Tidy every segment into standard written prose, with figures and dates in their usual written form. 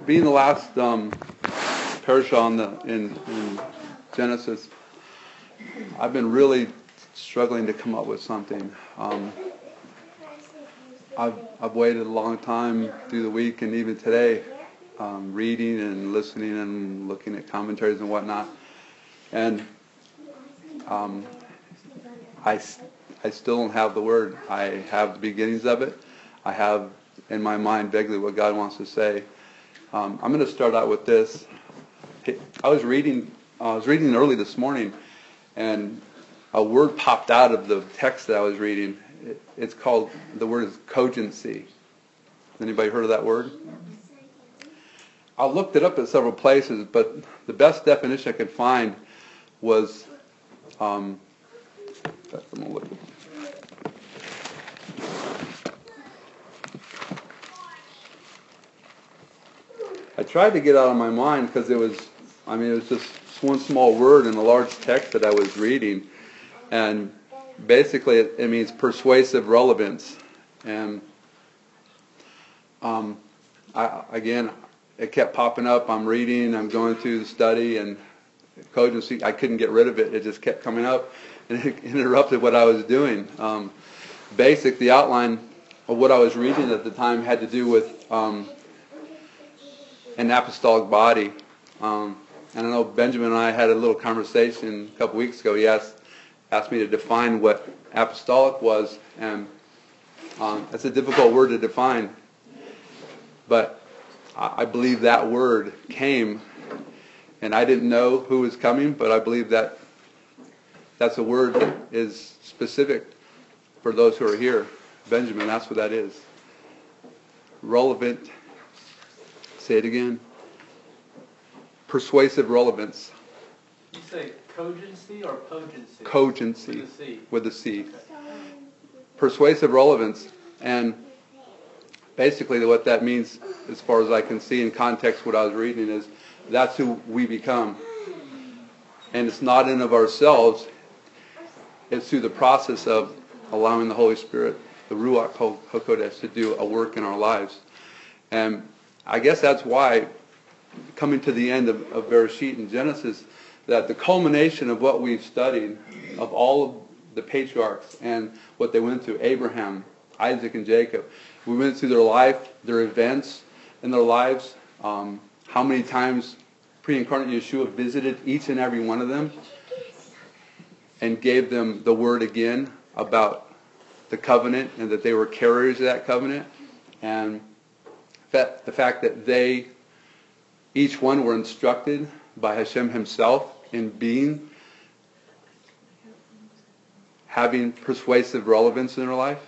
being the last parasha in Genesis, I've been really struggling to come up with something. I've waited a long time through the week and even today, reading and listening and looking at commentaries and whatnot, and I still don't have the word. I have the beginnings of it. I have in my mind vaguely what God wants to say. I'm going to start out with this. I was reading early this morning, and a word popped out of the text that I was reading. It's called, the word is cogency. Anybody heard of that word? I looked it up at several places, but the best definition I could find was, I tried to get out of my mind because it was just one small word in a large text that I was reading, and basically it means persuasive relevance. And it kept popping up. I'm reading, I'm going through the study, and cogency, I couldn't get rid of it. It just kept coming up, and it interrupted what I was doing. The outline of what I was reading at the time had to do with an apostolic body. And I know Benjamin and I had a little conversation a couple weeks ago. He asked me to define what apostolic was, and it's a difficult word to define, but I believe that word came, and I didn't know who was coming, but I believe that that's a word that is specific for those who are here. Benjamin, that's what that is. Relevant. Say it again. Persuasive relevance. You say cogency or potency? Cogency. With a C. With a C. Okay. Persuasive relevance. And basically what that means, as far as I can see in context what I was reading, is that's who we become. And it's not in of ourselves. It's through the process of allowing the Holy Spirit, the Ruach HaKodesh, to do a work in our lives. And I guess that's why, coming to the end of Bereshit in Genesis, that the culmination of what we've studied, of all of the patriarchs and what they went through, Abraham, Isaac, and Jacob, we went through their life, their events in their lives, how many times pre-incarnate Yeshua visited each and every one of them and gave them the word again about the covenant and that they were carriers of that covenant, and the fact that they, each one, were instructed by Hashem himself in having persuasive relevance in their life.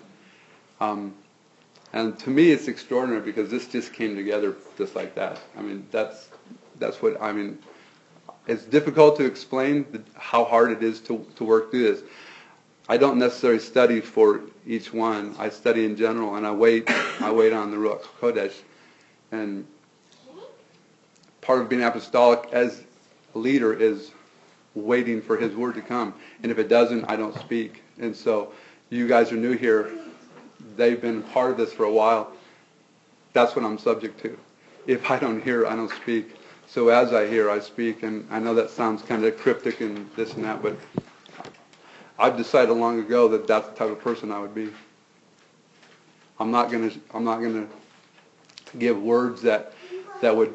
And to me it's extraordinary because this just came together just like that. That's what, it's difficult to explain how hard it is to work through this. I don't necessarily study for each one. I study in general, and I wait on the Ruach HaKodesh. And part of being apostolic as a leader is waiting for his word to come. And if it doesn't, I don't speak. And so you guys are new here. They've been part of this for a while. That's what I'm subject to. If I don't hear, I don't speak. So as I hear, I speak. And I know that sounds kind of cryptic and this and that, but I've decided long ago that that's the type of person I would be. I'm not gonna give words that would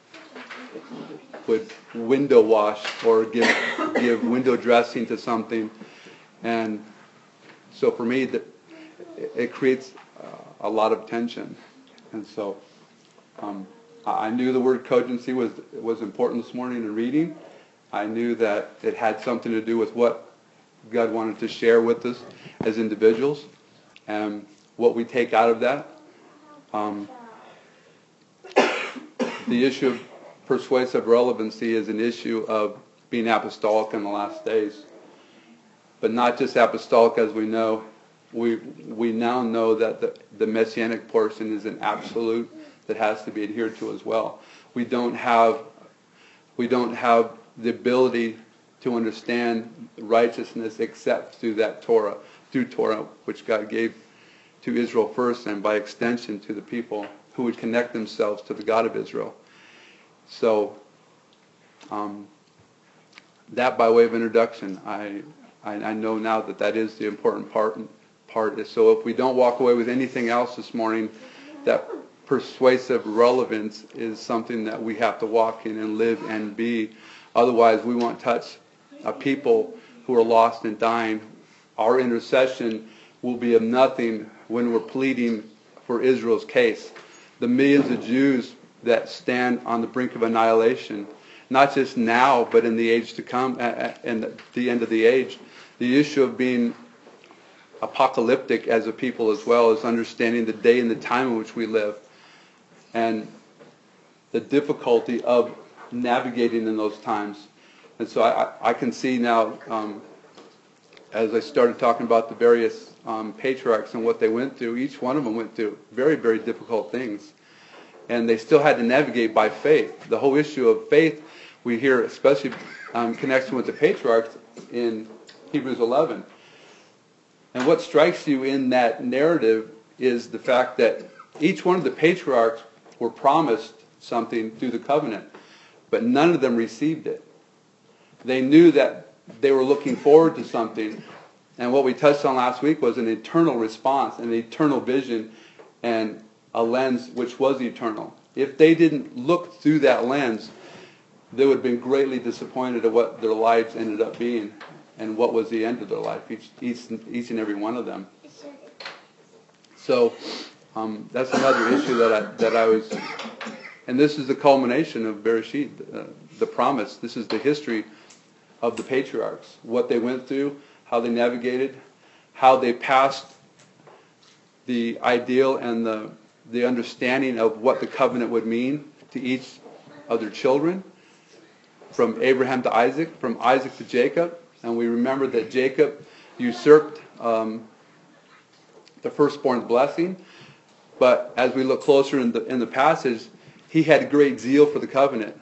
window wash or give window dressing to something. And so for me, it creates a lot of tension. And so I knew the word cogency was important this morning in reading. I knew that it had something to do with what God wanted to share with us as individuals and what we take out of that. The issue of persuasive relevancy is an issue of being apostolic in the last days. But not just apostolic as we know. We now know that the messianic portion is an absolute that has to be adhered to as well. We don't have the ability to understand righteousness except through Torah, which God gave to Israel first, and by extension to the people who would connect themselves to the God of Israel. So that by way of introduction, I know now that is the important part. So if we don't walk away with anything else this morning, that persuasive relevance is something that we have to walk in and live and be. Otherwise, we won't touch a people who are lost and dying. Our intercession will be of nothing when we're pleading for Israel's case. The millions of Jews that stand on the brink of annihilation, not just now, but in the age to come, and the end of the age. The issue of being apocalyptic as a people as well is understanding the day and the time in which we live, and the difficulty of navigating in those times. And so I can see now, as I started talking about the various patriarchs and what they went through, each one of them went through very, very difficult things. And they still had to navigate by faith. The whole issue of faith we hear, especially in connection with the patriarchs in Hebrews 11. And what strikes you in that narrative is the fact that each one of the patriarchs were promised something through the covenant, but none of them received it. They knew that they were looking forward to something, and what we touched on last week was an eternal response, an eternal vision, and a lens which was eternal. If they didn't look through that lens, they would have been greatly disappointed at what their lives ended up being and what was the end of their life, each and every one of them. So that's another issue that I was, and this is the culmination of Bereshit, the promise. This is the history of the patriarchs, what they went through, how they navigated, how they passed the ideal and the understanding of what the covenant would mean to each of their children, from Abraham to Isaac, from Isaac to Jacob. And we remember that Jacob usurped the firstborn's blessing. But as we look closer in the passage, he had great zeal for the covenant,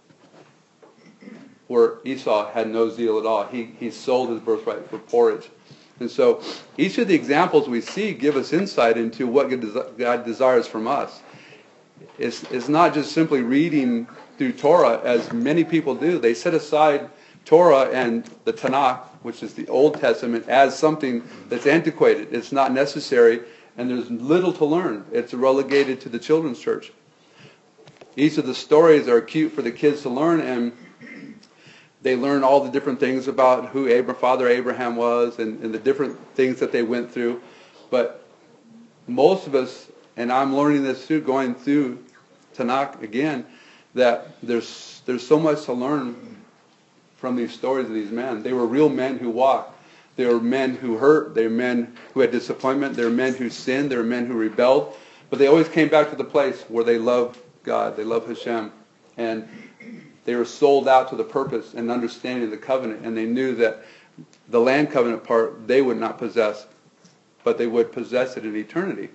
where Esau had no zeal at all. He sold his birthright for porridge. And so each of the examples we see give us insight into what God desires from us. It's not just simply reading through Torah, as many people do. They set aside Torah and the Tanakh, which is the Old Testament, as something that's antiquated. It's not necessary, and there's little to learn. It's relegated to the children's church. Each of the stories are cute for the kids to learn, and they learn all the different things about who Father Abraham was and the different things that they went through. But most of us, and I'm learning this through going through Tanakh again, that there's so much to learn from these stories of these men. They were real men who walked. They were men who hurt. They were men who had disappointment. They were men who sinned. They were men who rebelled. But they always came back to the place where they loved God. They loved Hashem. And they were sold out to the purpose and understanding of the covenant. And they knew that the land covenant part they would not possess, but they would possess it in eternity.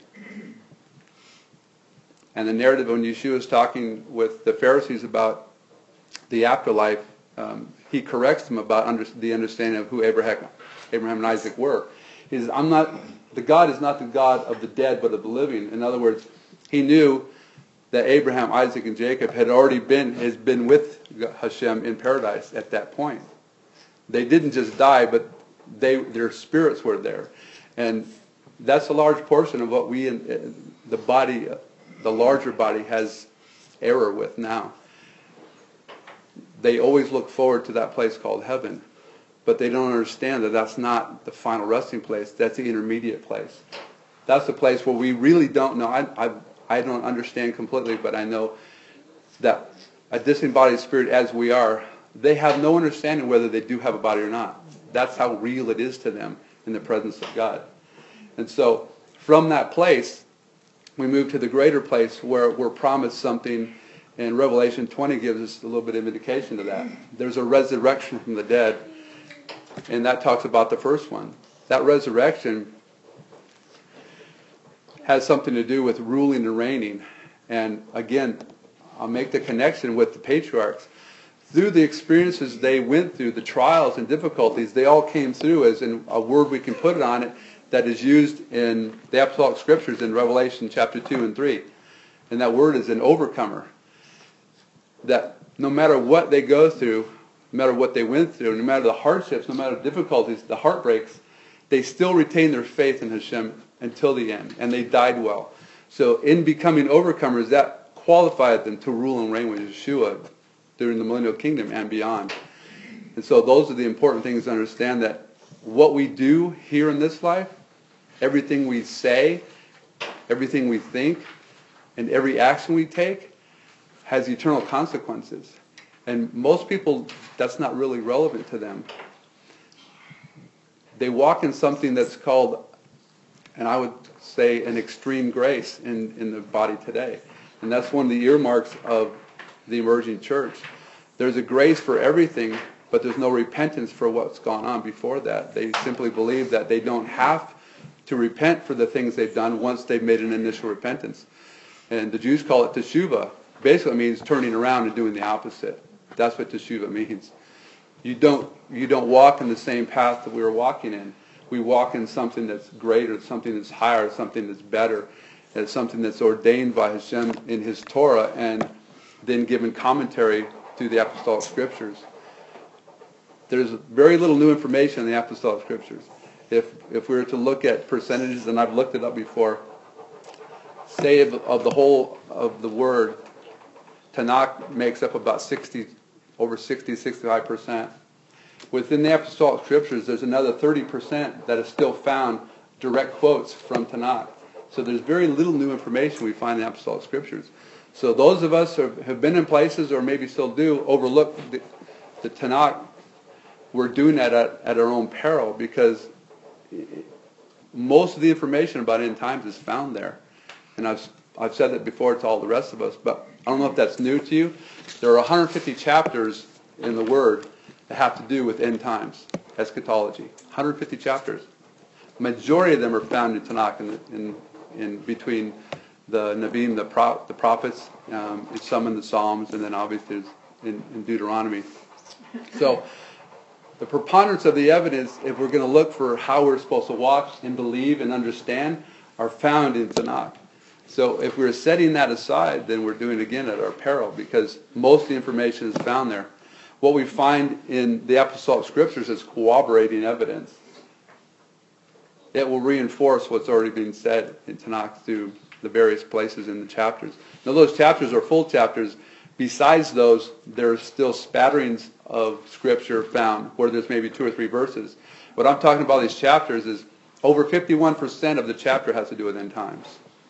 And the narrative when Yeshua is talking with the Pharisees about the afterlife, he corrects them about the understanding of who Abraham and Isaac were. He says, the God is not the God of the dead, but of the living. In other words, he knew that Abraham, Isaac, and Jacob had been with Hashem in paradise at that point. They didn't just die, but their spirits were there. And that's a large portion of what we in the body, the larger body, has error with now. They always look forward to that place called heaven, but they don't understand that that's not the final resting place. That's the intermediate place. That's the place where we really don't know. I don't understand completely, but I know that a disembodied spirit as we are, they have no understanding whether they do have a body or not. That's how real it is to them in the presence of God. And so from that place, we move to the greater place where we're promised something, and Revelation 20 gives us a little bit of indication to that. There's a resurrection from the dead, and that talks about the first one. That resurrection has something to do with ruling and reigning. And again, I'll make the connection with the patriarchs. Through the experiences they went through, the trials and difficulties, they all came through, as in a word we can put it on it, that is used in the Apostolic Scriptures in Revelation chapter 2 and 3. And that word is an overcomer. that no matter what they go through, no matter what they went through, no matter the hardships, no matter the difficulties, the heartbreaks, they still retain their faith in Hashem until the end, and they died well. So in becoming overcomers, that qualified them to rule and reign with Yeshua during the millennial kingdom and beyond. And so those are the important things to understand, that what we do here in this life, everything we say, everything we think, and every action we take has eternal consequences. And most people, that's not really relevant to them. They walk in something that's called, and I would say, an extreme grace in the body today. And that's one of the earmarks of the emerging church. There's a grace for everything, but there's no repentance for what's gone on before that. They simply believe that they don't have to repent for the things they've done once they've made an initial repentance. And the Jews call it teshuvah. Basically, it means turning around and doing the opposite. That's what teshuvah means. You don't walk in the same path that we were walking in. We walk in something that's greater, something that's higher, something that's better, and something that's ordained by Hashem in His Torah and then given commentary through the apostolic scriptures. There's very little new information in the apostolic scriptures. If we were to look at percentages, and I've looked it up before, say of the whole of the Word, Tanakh makes up about over 65%. Within the apostolic scriptures, there's another 30% that is still found direct quotes from Tanakh. So there's very little new information we find in the apostolic scriptures. So those of us who have been in places, or maybe still do, overlook the Tanakh. We're doing that at our own peril, because most of the information about end times is found there. And I've said that before to all the rest of us, but I don't know if that's new to you. There are 150 chapters in the Word that have to do with end times, eschatology. 150 chapters. Majority of them are found in Tanakh, in between the Nevi'im, the prophets, some in the Psalms, and then obviously in Deuteronomy. So the preponderance of the evidence, if we're going to look for how we're supposed to walk and believe and understand, are found in Tanakh. So if we're setting that aside, then we're doing it again at our peril, because most of the information is found there. What we find in the apostolic scriptures is corroborating evidence. It will reinforce what's already been said in Tanakh through the various places in the chapters. Now those chapters are full chapters. Besides those, there's still spatterings of scripture found where there's maybe 2 or 3 verses. What I'm talking about these chapters is over 51% of the chapter has to do with end times.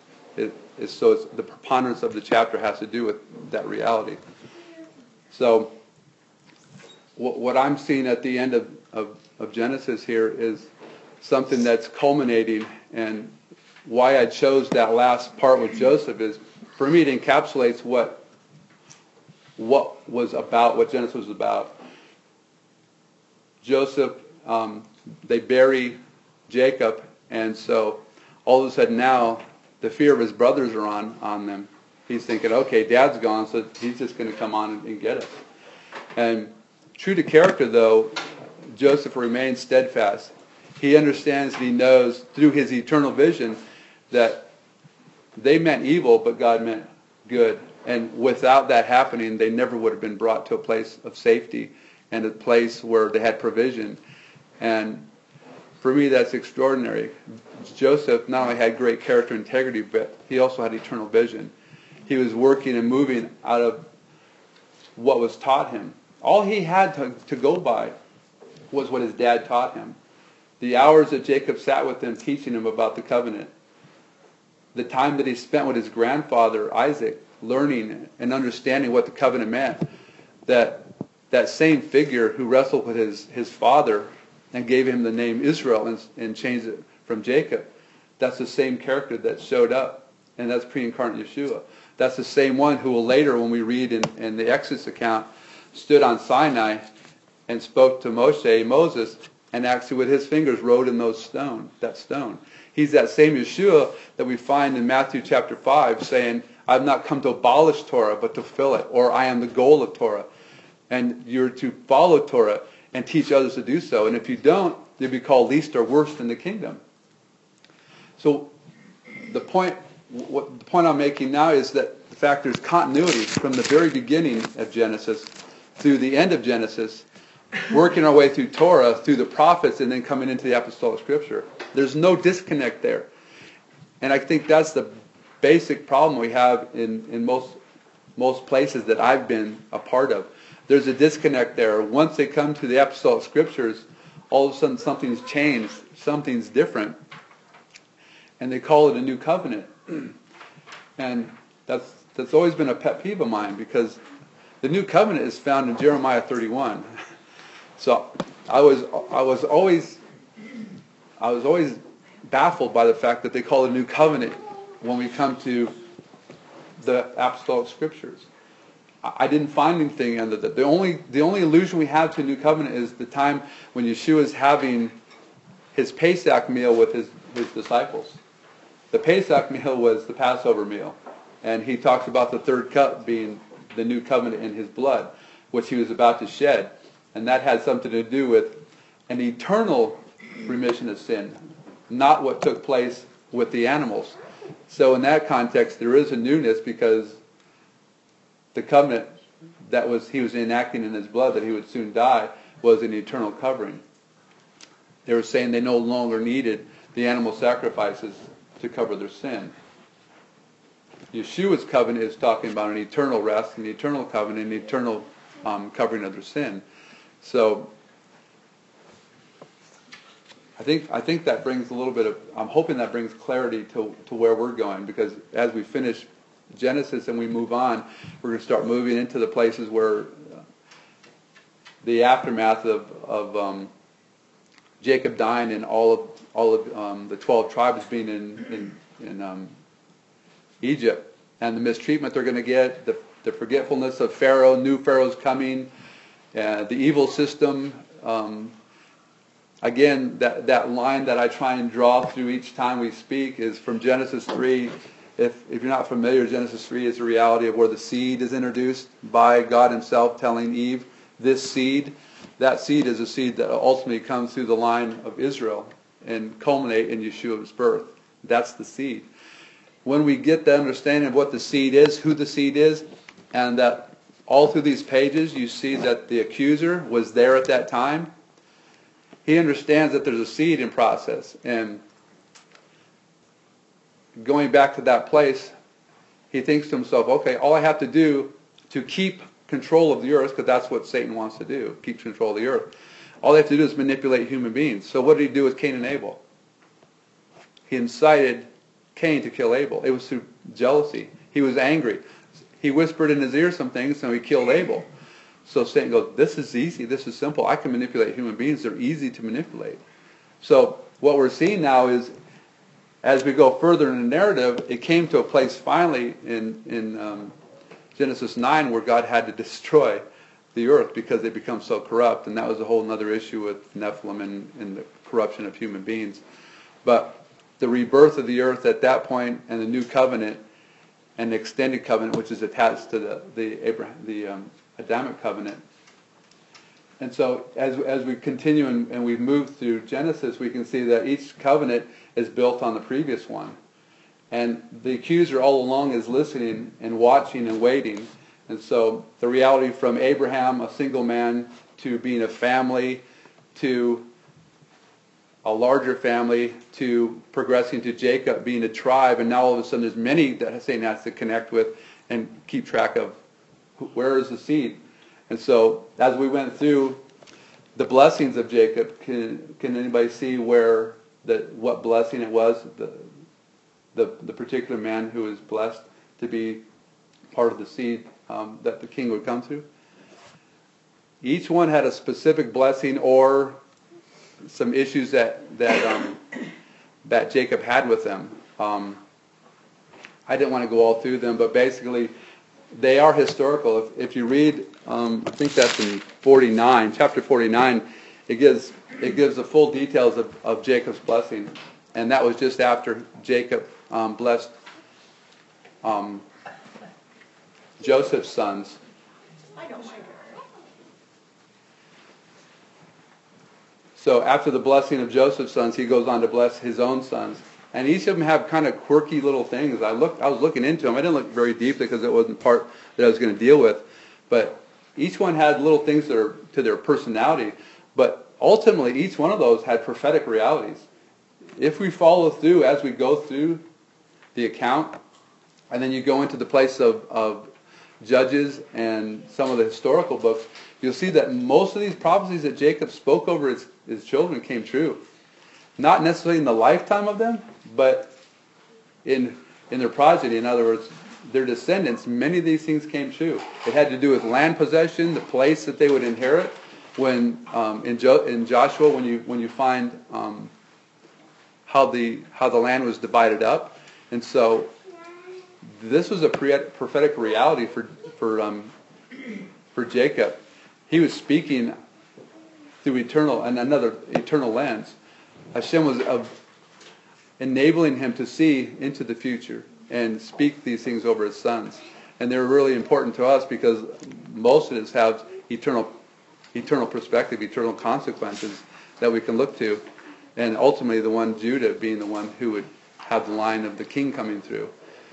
So the preponderance of the chapter has to do with that reality. So what I'm seeing at the end of Genesis here is something that's culminating, and why I chose that last part with Joseph is, for me, it encapsulates what was about, what Genesis was about. Joseph, they bury Jacob, and so all of a sudden now the fear of his brothers are on them. He's thinking, okay, Dad's gone, so he's just going to come on and get us. And true to character, though, Joseph remains steadfast. He understands and he knows through his eternal vision that they meant evil, but God meant good. And without that happening, they never would have been brought to a place of safety and a place where they had provision. And for me, that's extraordinary. Joseph not only had great character and integrity, but he also had eternal vision. He was working and moving out of what was taught him. All he had to go by was what his dad taught him. The hours that Jacob sat with him teaching him about the covenant. The time that he spent with his grandfather, Isaac, learning and understanding what the covenant meant. That same figure who wrestled with his father and gave him the name Israel and changed it from Jacob. That's the same character that showed up, and that's pre-incarnate Yeshua. That's the same one who will later, when we read in the Exodus account, stood on Sinai and spoke to Moses, and actually with his fingers wrote in that stone. He's that same Yeshua that we find in Matthew chapter 5 saying, I've not come to abolish Torah, but to fill it, or I am the goal of Torah. And you're to follow Torah and teach others to do so. And if you don't, you'll be called least or worst in the kingdom. So the point I'm making now is that fact, there's continuity from the very beginning of Genesis through the end of Genesis, working our way through Torah, through the prophets, and then coming into the apostolic scripture. There's no disconnect there. And I think that's the basic problem we have in most places that I've been a part of. There's a disconnect there. Once they come to the apostolic scriptures, all of a sudden something's changed, something's different, and they call it a new covenant. And that's always been a pet peeve of mine, because the new covenant is found in Jeremiah 31. So I was always baffled by the fact that they call it a new covenant when we come to the apostolic scriptures. I didn't find anything under that. The only allusion we have to a new covenant is the time when Yeshua is having his Pesach meal with his disciples. The Pesach meal was the Passover meal, and he talks about the third cup being the new covenant in his blood, which he was about to shed, and that had something to do with an eternal remission of sin, not what took place with the animals. So in that context, there is a newness, because the covenant that he was enacting in his blood, that he would soon die, was an eternal covering. They were saying they no longer needed the animal sacrifices to cover their sin. Yeshua's covenant is talking about an eternal rest, an eternal covenant, an eternal covering of their sin. So I think that brings a little bit of, I'm hoping that brings clarity to where we're going, because as we finish Genesis and we move on, we're going to start moving into the places where the aftermath of Jacob dying and all of the 12 tribes being in Egypt, and the mistreatment they're going to get, the forgetfulness of Pharaoh, new Pharaoh's coming, the evil system. Again, that line that I try and draw through each time we speak is from Genesis 3. If you're not familiar, Genesis 3 is the reality of where the seed is introduced by God himself telling Eve, this seed. That seed is a seed that ultimately comes through the line of Israel and culminate in Yeshua's birth. That's the seed. When we get the understanding of what the seed is, who the seed is, and that all through these pages you see that the accuser was there at that time, he understands that there's a seed in process. And going back to that place, he thinks to himself, okay, all I have to do to keep control of the earth, because that's what Satan wants to do, keep control of the earth. All they have to do is manipulate human beings. So what did he do with Cain and Abel? He incited Cain to kill Abel. It was through jealousy. He was angry. He whispered in his ear some things, and he killed Abel. So Satan goes, this is easy, this is simple. I can manipulate human beings. They're easy to manipulate. So what we're seeing now is, as we go further in the narrative, it came to a place finally in Genesis 9 where God had to destroy the earth because they become so corrupt. And that was a whole other issue with Nephilim and the corruption of human beings. But the rebirth of the earth at that point, and the new covenant and the extended covenant, which is attached to the Adamic covenant. And so as we continue and we move through Genesis, we can see that each covenant is built on the previous one. And the accuser all along is listening and watching and waiting. And so the reality from Abraham, a single man, to being a family, to a larger family, to progressing to Jacob being a tribe, and now all of a sudden there's many that Satan has to connect with and keep track of where is the seed. And so as we went through the blessings of Jacob, can anybody see what blessing it was, the particular man who was blessed to be part of the seed that the king would come through? Each one had a specific blessing or some issues that Jacob had with them. I didn't want to go all through them, but basically they are historical. If you read, I think that's in chapter 49, it gives the full details of Jacob's blessing, and that was just after Jacob blessed Joseph's sons. So after the blessing of Joseph's sons, he goes on to bless his own sons. And each of them have kind of quirky little things. I was looking into them. I didn't look very deeply because it wasn't part that I was going to deal with. But each one had little things that are to their personality. But ultimately, each one of those had prophetic realities. If we follow through as we go through the account, and then you go into the place of Judges and some of the historical books, you'll see that most of these prophecies that Jacob spoke over his children came true. Not necessarily in the lifetime of them, but in their progeny. In other words, their descendants, many of these things came true. It had to do with land possession, the place that they would inherit. When in Joshua, when you find how the land was divided up, and so this was a prophetic reality for Jacob. He was speaking through another eternal lens. Hashem was enabling him to see into the future and speak these things over his sons. And they're really important to us because most of this have eternal perspective, eternal consequences that we can look to. And ultimately the one, Judah, being the one who would have the line of the king coming through.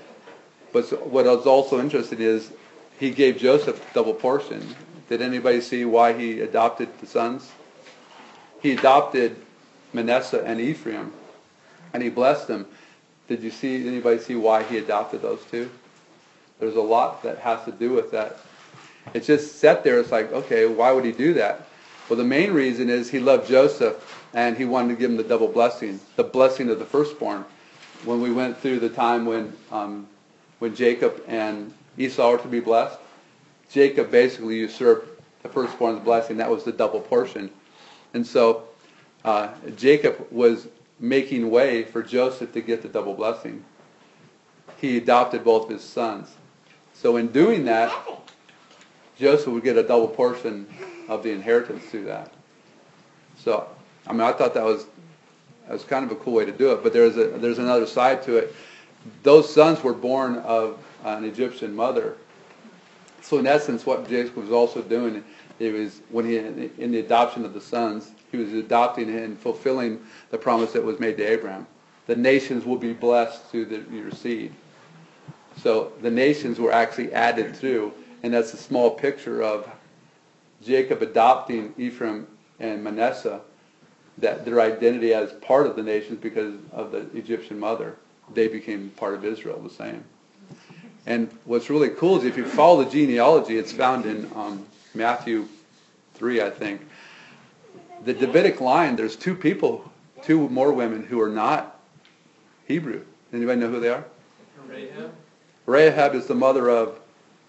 But what I was also interested in is he gave Joseph double portion. Did anybody see why he adopted the sons? He adopted Manasseh and Ephraim, and he blessed them. Did anybody see why he adopted those two? There's a lot that has to do with that. It's just set there, it's like, okay, why would he do that? Well, the main reason is he loved Joseph, and he wanted to give him the double blessing, the blessing of the firstborn. When we went through the time when Jacob and Esau were to be blessed, Jacob basically usurped the firstborn's blessing. That was the double portion. And so Jacob was making way for Joseph to get the double blessing. He adopted both of his sons. So in doing that, Joseph would get a double portion of the inheritance through that. So, I thought that was kind of a cool way to do it. But there's another side to it. Those sons were born of an Egyptian mother. So in essence, what Jacob was also doing, it was in the adoption of the sons, he was adopting and fulfilling the promise that was made to Abraham. The nations will be blessed through your seed. So the nations were actually added through, and that's a small picture of Jacob adopting Ephraim and Manasseh, that their identity as part of the nations because of the Egyptian mother. They became part of Israel the same. And what's really cool is if you follow the genealogy, it's found in Matthew 3, I think. The Davidic line, there's two more women who are not Hebrew. Anybody know who they are? Rahab? Rahab is the mother of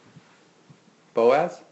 Boaz?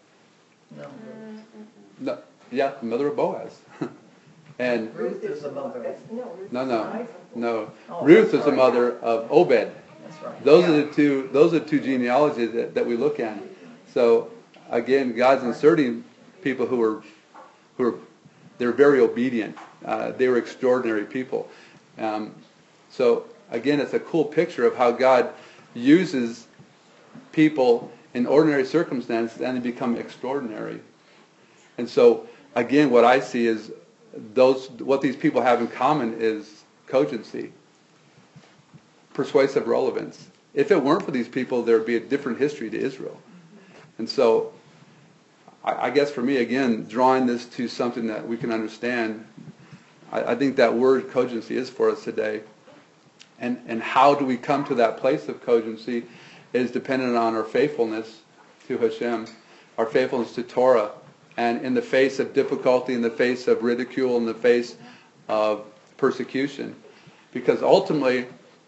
No. Yeah, the mother of Boaz. And Ruth is the mother. No. Ruth is the mother of Obed. That's right. Those are the two genealogies that we look at. So again, God's inserting people who are they're very obedient. They were extraordinary people. So again, it's a cool picture of how God uses people in ordinary circumstances and they become extraordinary. And so again, what I see is what these people have in common is cogency, persuasive relevance. If it weren't for these people, there would be a different history to Israel. And so I guess for me, again, drawing this to something that we can understand, I think that word cogency is for us today. And how do we come to that place of cogency is dependent on our faithfulness to Hashem, our faithfulness to Torah. And in the face of difficulty, in the face of ridicule, in the face of persecution. Because ultimately,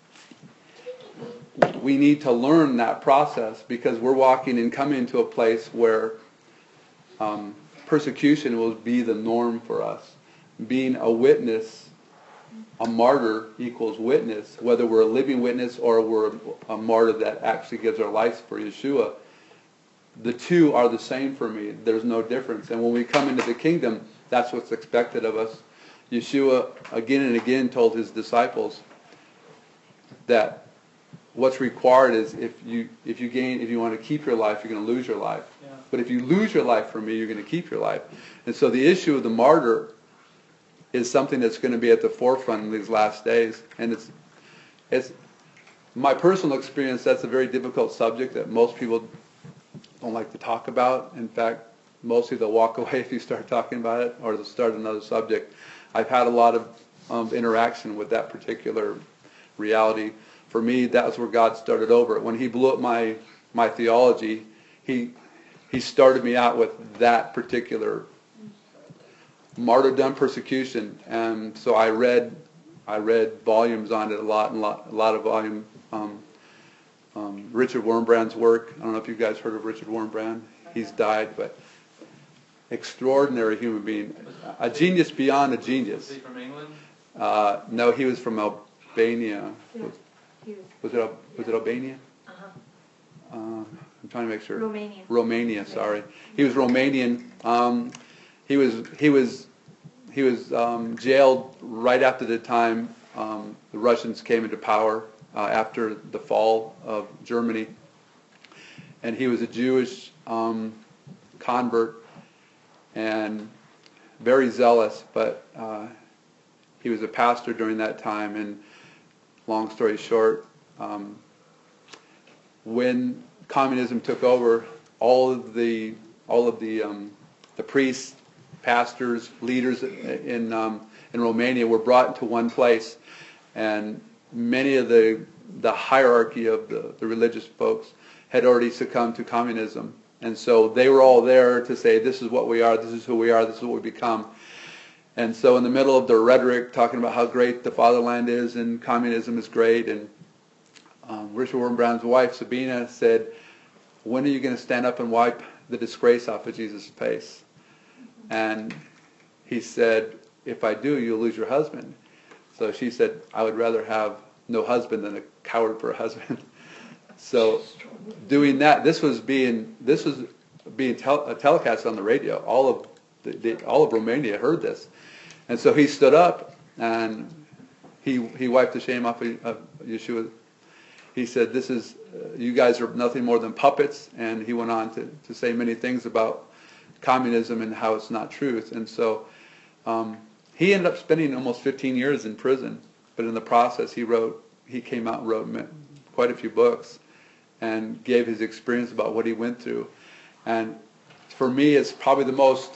we need to learn that process because we're walking and coming to a place where persecution will be the norm for us. Being a witness, a martyr equals witness, whether we're a living witness or we're a martyr that actually gives our lives for Yeshua. The two are the same for me. There's no difference. And when we come into the kingdom, that's what's expected of us. Yeshua again and again told his disciples that what's required is if you want to keep your life, you're going to lose your life. Yeah. But if you lose your life for me, you're going to keep your life. And so the issue of the martyr is something that's going to be at the forefront in these last days. And it's my personal experience. That's a very difficult subject that most people don't like to talk about. In fact, mostly they'll walk away if you start talking about it, or they'll start another subject. I've had a lot of interaction with that particular reality. For me, that's where God started over. When He blew up my theology, He started me out with that particular martyrdom, persecution, and so I read volumes on it, a lot of volume. Richard Wurmbrand's work. I don't know if you guys heard of Richard Wurmbrand. He's died, but extraordinary human being, a genius beyond a genius. Was he from England? No, he was from Albania. Yeah. Was it Albania? Uh-huh. I'm trying to make sure. Romania. Romania, sorry. He was Romanian. He was jailed right after the time the Russians came into power, after the fall of Germany. And he was a Jewish convert and very zealous, but he was a pastor during that time. And long story short, when communism took over, all of the priests, pastors, leaders in Romania were brought into one place, and many of the hierarchy of the religious folks had already succumbed to communism, and so they were all there to say, this is what we are, this is who we are, this is what we become. And so in the middle of their rhetoric, talking about how great the fatherland is and communism is great, and Richard Wurmbrand's wife, Sabina, said, when are you going to stand up and wipe the disgrace off of Jesus' face? And he said, if I do, you'll lose your husband. So she said, I would rather have no husband than a coward for a husband. So doing that, this was being telecast on the radio. All of Romania heard this. And so he stood up and he wiped the shame off of Yeshua. He said, this is, you guys are nothing more than puppets. And he went on to say many things about communism and how it's not truth. And so he ended up spending almost 15 years in prison. But in the process, he came out and wrote quite a few books and gave his experience about what he went through. And for me, it's probably the most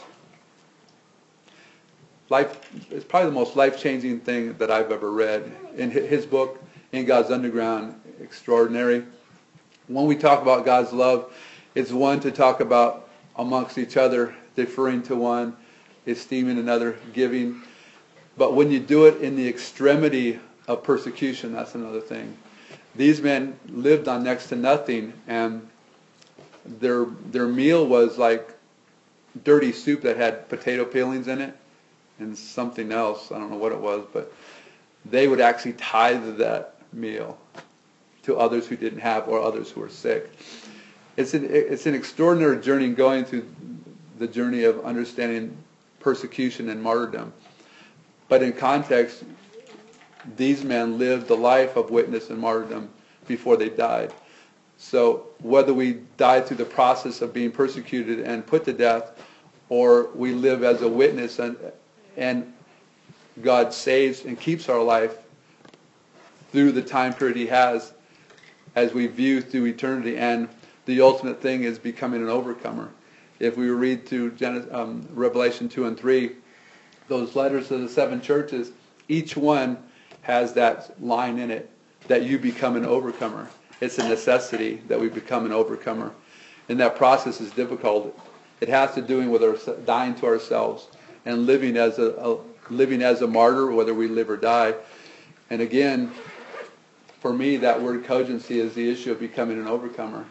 life-changing thing that I've ever read. In his book, In God's Underground, extraordinary. When we talk about God's love, it's one to talk about amongst each other, deferring to one, esteeming another, giving. But when you do it in the extremity of persecution, that's another thing. These men lived on next to nothing, and their meal was like dirty soup that had potato peelings in it and something else. I don't know what it was, but they would actually tithe that meal to others who didn't have or others who were sick. It's an extraordinary journey going through the journey of understanding persecution and martyrdom. But in context, these men lived the life of witness and martyrdom before they died. So whether we die through the process of being persecuted and put to death, or we live as a witness and God saves and keeps our life through the time period He has, as we view through eternity, and the ultimate thing is becoming an overcomer. If we read through Revelation 2 and 3, those letters to the 7 churches, each one has that line in it, that you become an overcomer. It's a necessity that we become an overcomer. And that process is difficult. It has to do with our dying to ourselves and living as a martyr, whether we live or die. And again, for me, that word cogency is the issue of becoming an overcomer.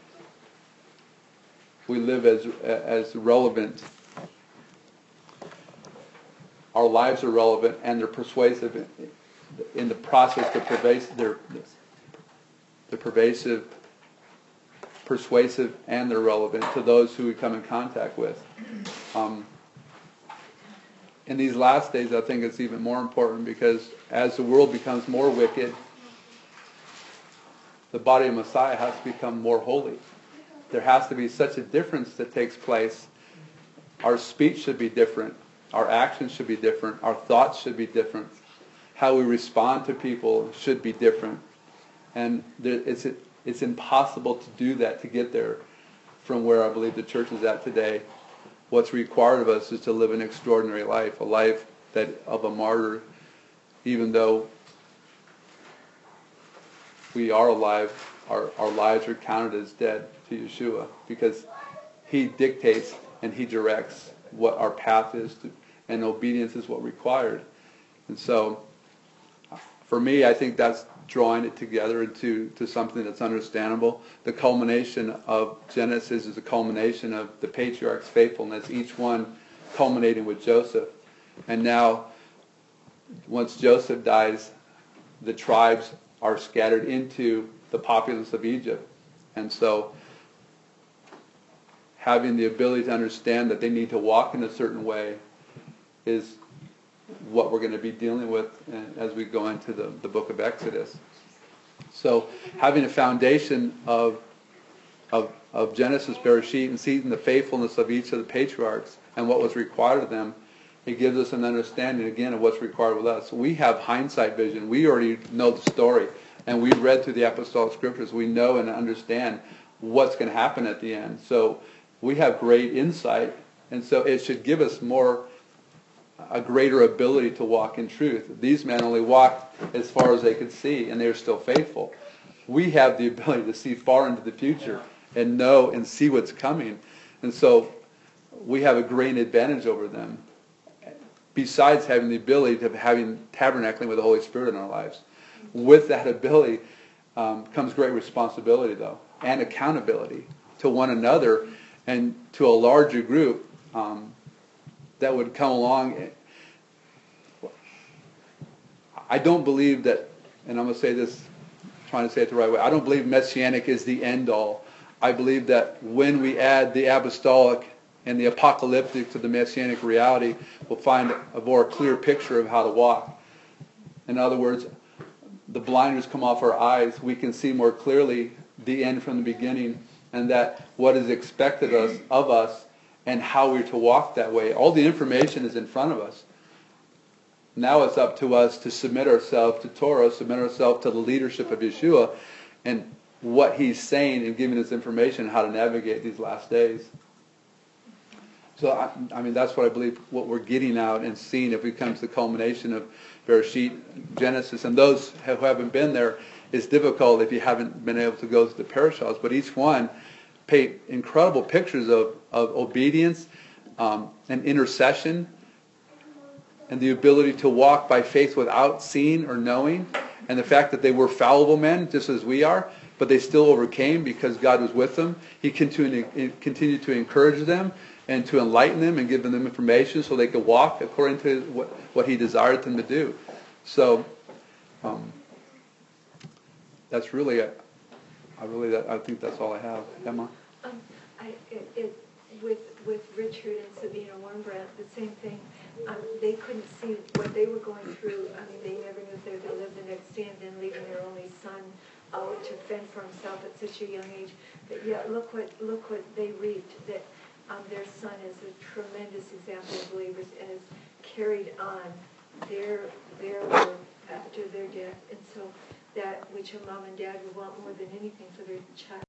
We live as relevant. Our lives are relevant, and they're persuasive in the process. They're persuasive, and they're relevant to those who we come in contact with. In these last days, I think it's even more important, because as the world becomes more wicked, the body of Messiah has to become more holy. There has to be such a difference that takes place. Our speech should be different. Our actions should be different. Our thoughts should be different. how we respond to people should be different. And it's impossible to do that, to get there from where I believe the church is at today. What's required of us is to live an extraordinary life, a life that of a martyr, even though we are alive, our lives are counted as dead to Yeshua, because He dictates and He directs what our path is, and obedience is what required. And so, for me, I think that's drawing it together into something that's understandable. The culmination of Genesis is a culmination of the patriarchs' faithfulness, each one culminating with Joseph. And now, once Joseph dies, the tribes are scattered into the populace of Egypt. And so, having the ability to understand that they need to walk in a certain way is what we're going to be dealing with as we go into the book of Exodus. So having a foundation of Genesis, Bereshit, and seeing the faithfulness of each of the patriarchs and what was required of them, it gives us an understanding, again, of what's required with us. We have hindsight vision. We already know the story, and we've read through the apostolic scriptures. We know and understand what's going to happen at the end. So we have great insight, and so it should give us a greater ability to walk in truth. These men only walked as far as they could see, and they were still faithful. We have the ability to see far into the future and know and see what's coming. And so we have a great advantage over them, besides having the ability of having tabernacling with the Holy Spirit in our lives. With that ability comes great responsibility, though, and accountability to one another and to a larger group that would come along. I don't believe that, and I'm going to say this, trying to say it the right way, I don't believe Messianic is the end all. I believe that when we add the apostolic and the apocalyptic to the Messianic reality, we'll find a more clear picture of how to walk. In other words, the blinders come off our eyes. We can see more clearly the end from the beginning, and that what is expected of us and how we're to walk that way. All the information is in front of us. Now it's up to us to submit ourselves to Torah, submit ourselves to the leadership of Yeshua, and what He's saying and giving us information how to navigate these last days. So, I mean, that's what I believe, what we're getting out and seeing if we come to the culmination of Bereshit, Genesis. And those who haven't been there, it's difficult if you haven't been able to go to the parashahs, but each one paint incredible pictures of obedience and intercession and the ability to walk by faith without seeing or knowing, and the fact that they were fallible men just as we are, but they still overcame because God was with them. He continued to encourage them and to enlighten them and give them information so they could walk according to what He desired them to do. So that's really I think that's all I have. Emma? With Richard and Sabina Wurmbrandt, the same thing. They couldn't see what they were going through. I mean, they never knew if they were going to live the next day, and then leaving their only son out to fend for himself at such a young age. But yet, look what they reaped. That their son is a tremendous example of believers and has carried on their work after their death. And so that which a mom and dad would want more than anything for their child.